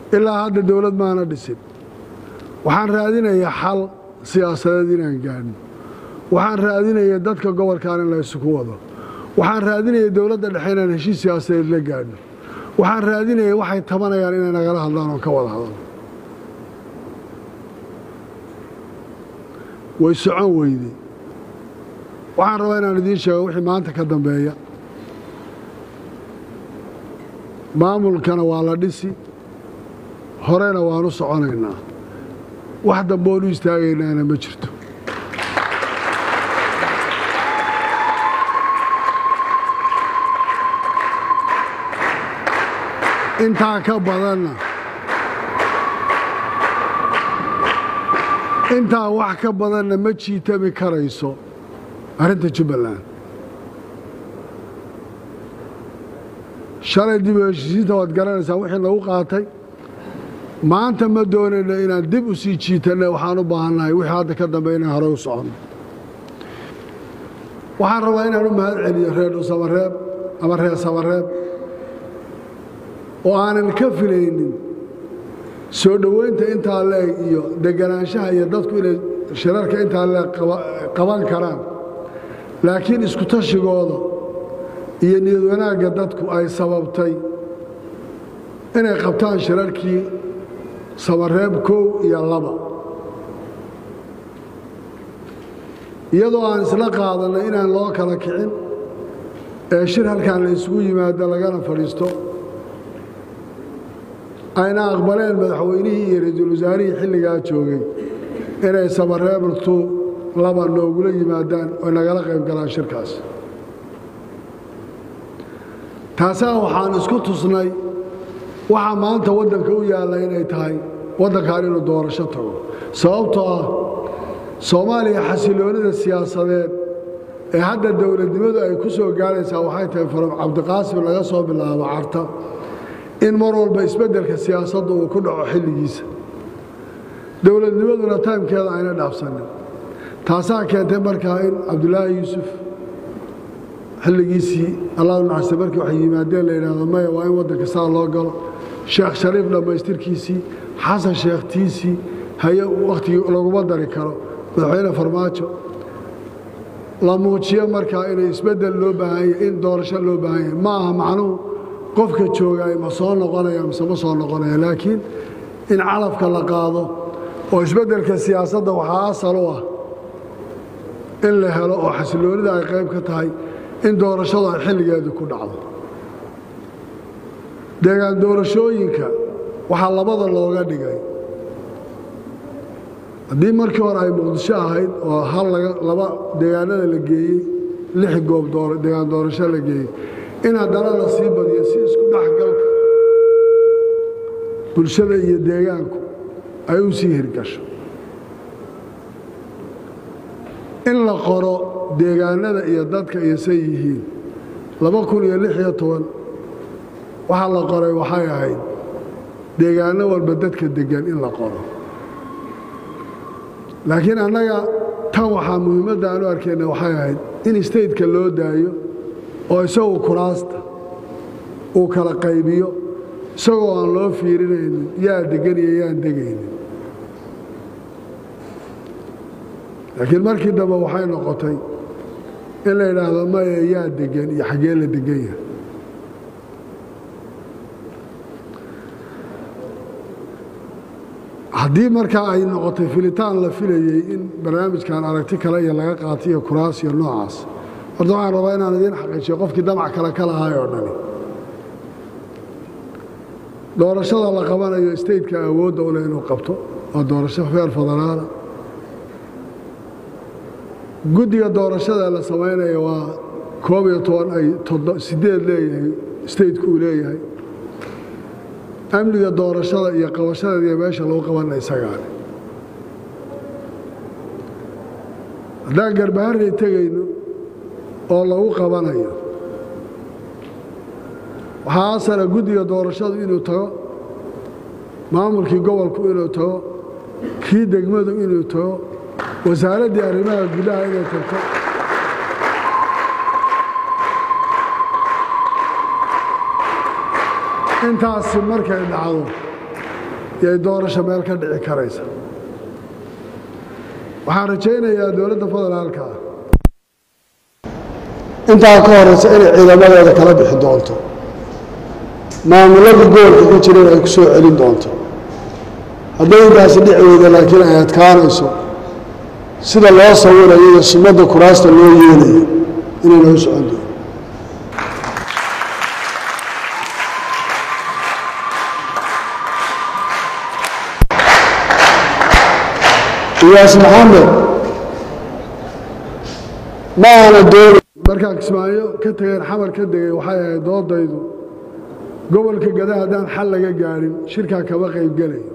ilaa hadda dawlad maana dhisin waxaan raadinayaa xal siyaasadeed inaan gaadhno waxaan raadinayaa dadka gobolkan in la isugu wado waxaan raadinayaa dawladda dhexe inaan heshiis siyaasadeed la gaadhno waxaan raadinayaa waxay tabanayaan inay nagala hadlaan oo ka wada hadalno way socon weyday waxaan rabaa inaan idiin sheego wixii maanta ka dambeeya maamulkana waa la dhisi horena waanu soconaynaa wax dambe oon u istaagaynaana ma jirto intaa ka badanna intaa wax ka badanna ma jiitami karayso arrinta Jubbaland shalay dib u heshiisiinta waad garanaysaa wixii lagu qaatay maanta ma doonayno inaan dib u sii jiitanno waxaan u baahannahay wixii hadda ka dambeeya inaan hore u soconno waxaan rabaa inaan u mahad celiyo reer Dhuusamareeb ama reer Samareeb oo aanan ka filaynin soo dhoweynta intaa leeg iyo deganaanshaha iyo dadku inay shirarka intaa leeg qaban karaan laakiin isku tashigooda iyo niyad wanaagga dadku ay sababtay inay qabtaan shirarkii Samareeb 1 iyo 2 iyadoo aan isla qaadanay inaan loo kala kicin ee shir halkan la isugu yimaado lagana fadhiisto ayna aqbaleen madaxweynihii iyo ra'iisul wasaarihii xilligaa joogay inay Samareeb 2 noogula yimaadaan oo nagala qayb galaan shirkaas taasaa waxaan isku tusnay waxa maanta waddanka u yaalla inay tahay waddankan inuu doorasho tago sababtoo ah Soomaaliya xasiloonida siyaasadeed ee hadda dawladnimadu ay ku soo gaaraysaa waxay tahay faram Cabdiqaasim laga soo bilaabo carta in mar walba isbeddelka siyaasadda uu ku dhaco xilligiisa dawladnimaduna taymkeeda ayna dhaafsanin taasaa keentay markaa in Cabdullaahi Yuusuf xilligiisii Allah naxariisto markii waxay yimaadeen la yiraahdo maya waa in waddanka saa loo galo Sheekh Shariif dhamaystirkiisii Xasan Sheekh tiisi haye waqtigii laguma dari karo madaxweyne Farmaajo la muujiyo markaa inay isbeddel loo baahan yahay in doorasho loo baahan yahay ma aha macnuhu qofka joogay ma soo noqonaya mise ma soo noqonaya laakiin in calafka la qaado oo isbeddelka siyaasadda waxaa asal u ah in la helo oo xasiloonida ay qayb ka tahay in doorashadu ay xilligeedu ku dhacdo deegaan doorashooyinka waxaa labada looga dhigay haddii markii hore ay Muqdisho ahayd oo laba deegaanada la geeyey 6 goob deegaan doorasho la geeyey in haddana la sii badiyo si isku dhexgalka bulshada iyo deegaanku ay u sii hirgasho in la qoro deegaanada iyo dadka iyo say yihiin 2016 waxa la qoray waxay ahayd deegaano walba dadka degan in la qoro laakiin annaga tan waxaa muhiimadda aan u arkayna waxay ahayd in stateka loo daayo oo isagoo kuraasta uu kala qaybiyo isagoo aan loo fiirinaynin yaa degan iyo yaan degaynin laakiin markii dambe waxay noqotay in la yidhaahdo maya yaa degan iyo xaggee la degan yahay haddii markaa ay noqotay filitaan la filayey in barnaamijkan aragti kale iyo laga qaatay iyo kuraas iyo noocaas horta waxaan rabaa inaan idiin xaqiijiyo qofkii damac kale ka lahaay oo dhani doorashada la qabanayo stateka awoodda u leh inuu qabto waa doorasho feer federaala guddiga doorashada la samaynayo waa 11 ay 8 leeyahay stateka uu leeyahay amniga doorashada iyo qabashada iyo meesha lagu qabanay isagaale haddaan garbaharey tegayno oo lagu qabanayo waxaa asala guddiga doorashadu inuu tago maamulkii gobolku inuu tago kii degmadu inuu tago wasaaraddii arrimaha gudaha inay tagto intaasi markay dhacdo iyo ay doorasho meel ka dhici karaysa waxaan rajaynayaa dowladda federaalka intaa ka horeysa inay ciidamadooda kala bixi doonto maamulada gobolka ka jireen ay ku soo celin doonto hadday intaasi dhici weyda laakiin ay adkaanayso sida loo sawirayo iyo sumadda kuraasta loo yeelayo inay noo socon doonto iyaas maxamed ma aana dooni markaan kismaayo ka tageen xamar ka degay waxay ahayd doodaydu gobolka Gadaa haddaan xal laga gaarin shirkaa kama qaybgelayo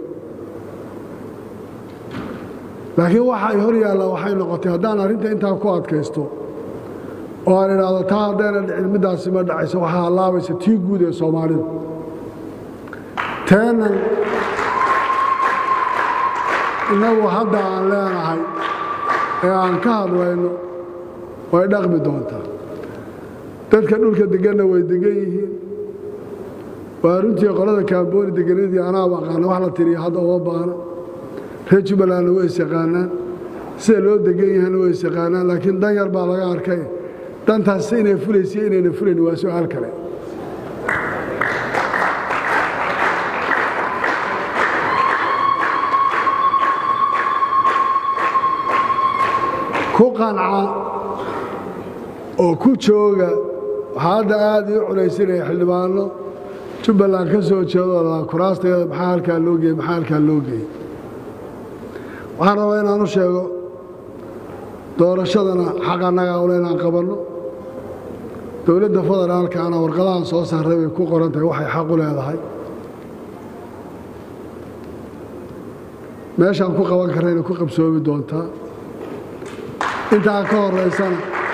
laakiin waxa ay hor yaalla waxay noqotay haddaan arrinta intaa ku adkaysto oo aan idhaahdo taa haddayna dhicin middaasi ma dhacayso waxaa hallaabaysa tii guud ee soomaalida teenan innagu hadda aan leenahay ee aan ka hadlayno way dhaqmi doontaa dadka dhulka deganna way degan yihiin waa runtii qolada kaambooni deganadii anaa aqaana wax la tiriya hadda uma baana reer jubbalandna way isaqaanaan sida loo degan yahayna way isaqaanaan laakiin dan yar baa laga arkay dantaas inay fulaysiyo inayna fulayn waa su'aal kale ku qanca oo ku jooga waxaa hadda aad ii culaysinaya xildhibaano jubbaland ka soo jeedo kuraasteeda maxaa halkaa loo geeyey maxaa halkaa loo geeyey waxaan rabaa inaan u sheego doorashadana xaq annaga ule inaan qabanno dowladda federaalkaana warqadahan soo saaray bay ku qoran tahay waxay xaq u leedahay meeshaan ku qaban karayna ku qabsoomi doontaa intaa ka horeysana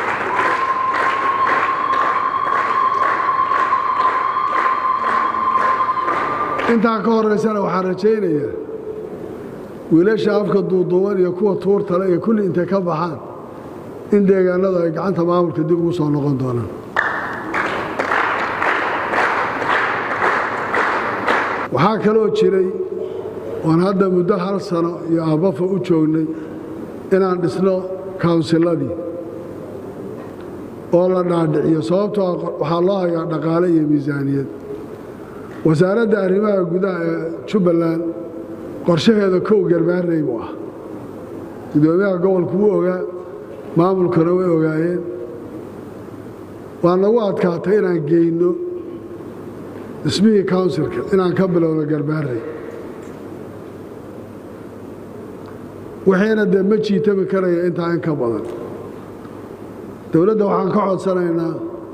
waxaan rajaynayaa wiilasha afka duuduuban iyo kuwa tuurtale iyo kulli intay ka baxaan in deegaanadu ay gacanta maamulka dib ugu soo noqon doonaan waxaa kaloo jiray oon hadda muddo 1 sano iyo abafa u joognay inaan dhisno kawnsiladii oo la dhaadhiciyo sababtoo waxaa loo hayaa dhaqaale iyo miisaaniyad wasaaradda arrimaha gudaha ee jubbaland qorshaheeda kow garbaarnay buu ah gudoomiyaha gobolku wuu ogaa maamulkana way ogaayeen waa nagu adkaatay inaan geyno dhismihii kawnsilka inaan ka bilowno garbaarnay waxayna dee ma jiitami karaya intaa in ka badan dowladda waxaan ka codsanaynaa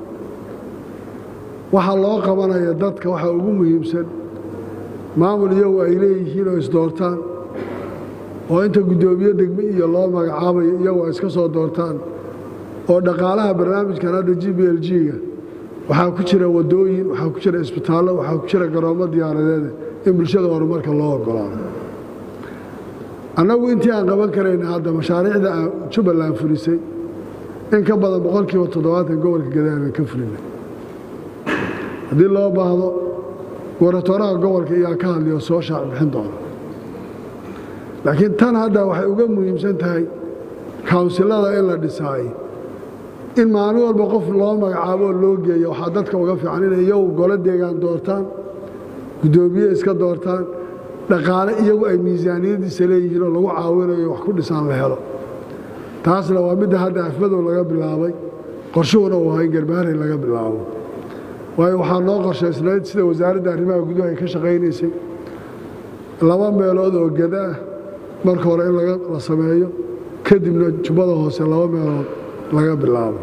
waxa loo qabanaya dadka waxa ugu muhiimsan maamul iyagu ay leeyihiin oo isdoortaan oo inta guddoomiye degme iyo loo magacaabayo iyagu ay iska soo doortaan oo dhaqaalaha barnaamijkan hadda GBLG-ga waxaa ku jira waddooyin waxaa ku jira isbitaallo waxaa ku jira garoomo diyaaradeeda in bulshada horumarka loo oggolaado annagu intii aan qaban karayna hadda mashaariicda jubbaland fulisay in ka badan 70% gobolka Gadaa bay ka fulinay haddii loo baahdo goratoraha gobolka iyaa ka hadliyo soo shaac bixin doona laakiin tan hadda waxay uga muhiimsan tahay kawnsilada in la dhisaay in maalin walba qof loo magacaabo loo geeyo waxaa dadka uga fiican inay iyagu golo deegaan doortaan guddoomiye iska doortaan dhaqaale iyagu ay miisaaniyadiisa leeyihiin oo lagu caawinayo wax ku dhisaan la helo taasna waa midda hadda afmadow laga bilaabay qorshuhuna uu ahay garbaarey laga bilaabo waayo waxaa noo qorshaysnayd sida wasaaradda arrimaha gudaha ay ka shaqaynaysay 2 meelood oo Gadaa ah marka hore in la sameeyo kadibna jubbada hoose 2 meelood laga bilaabo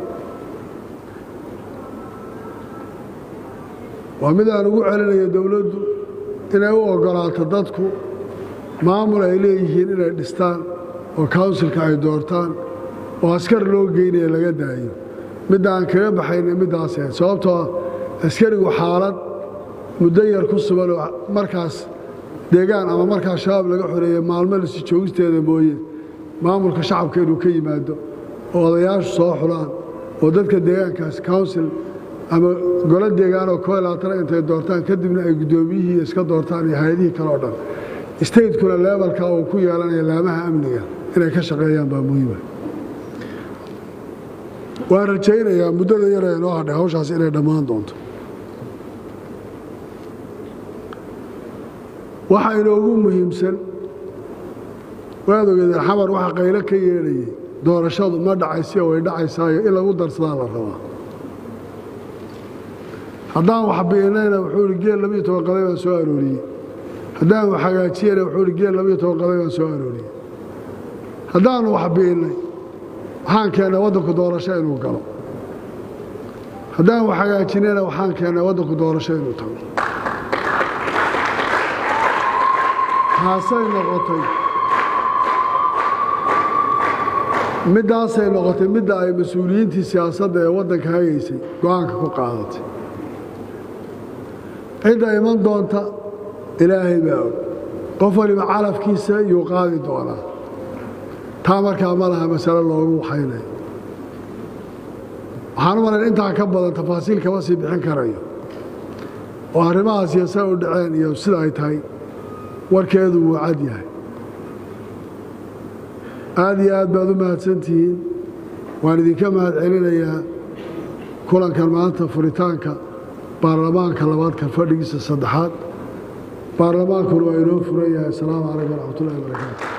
waa mid aan ugu celinayo dowladdu inay u oggolaato dadku maamul ay leeyihiin inay dhistaan oo kawnsilka ay doortaan oo askar loo geynayo laga daayo midda aan kaga baxaynay middaas ahayd sababtoo askarigu xaalad muddo yar ku sugan oo markaas deegaan ama markaas shabaab laga xoreeyey maalmo la sii joogisteeda mooye maamulka shacabka inuu ka yimaado oo odayaashu soo xulaan oo dadka deegaankaas kawnsil ama golo deegaan oo 22 intay doortaan kadibna ay guddoomiyihii iska doortaan iyo hay'adihii kale oo dhan stateskuna levelka uu ku yeelanaya laamaha amniga inay ka shaqeeyaan baa muhiima waan rajaynayaa muddada yar ee noo hadhay hawshaas inay dhammaan doonto waxa inoogu muhiimsan waad ogeedeen xamar waxa qaylo ka yeedhayay doorashadu ma dhacaysiyo way dhacaysaayo in lagu darsadaa la rabaa haddaan wax biinayna wuxuu yidhi geel 12 qaday baan soo arooriyey haddaan wax hagaajiyeyna wuxuu yidhi geel 12 qaday baan soo arooriyey haddaanu wax biinay waxaan keennay waddanku doorasho inuu galo haddaan wax hagaajinayna waxaan keennay waddanku doorasho inuu tago taasay noqotay middaasay noqotay midda ay mas-uuliyiintii siyaasadda ee waddanka hagaysay go'aanka ku qaadatay cidda iman doonta ilaahay baa og qof waliba calafkiisa yuu qaadi doonaa taa markaa ma laha masale loogu waxaynayo waxaan u malayn intaa ka badan tafaasiil kama sii bixin karayo oo arrimahaas iyo say u dhaceen iyo sida ay tahay warkeedu wuu cad yahay aad iyo aad baad u mahadsantihiin waan idinka mahad celinayaa kulankan maanta furitaanka baarlamaanka labaad ka fadhigiisa saddexaad baarlamaankuna waa inoo furan yahay asalaamu calaykum waraxmatullahi wabarakaatu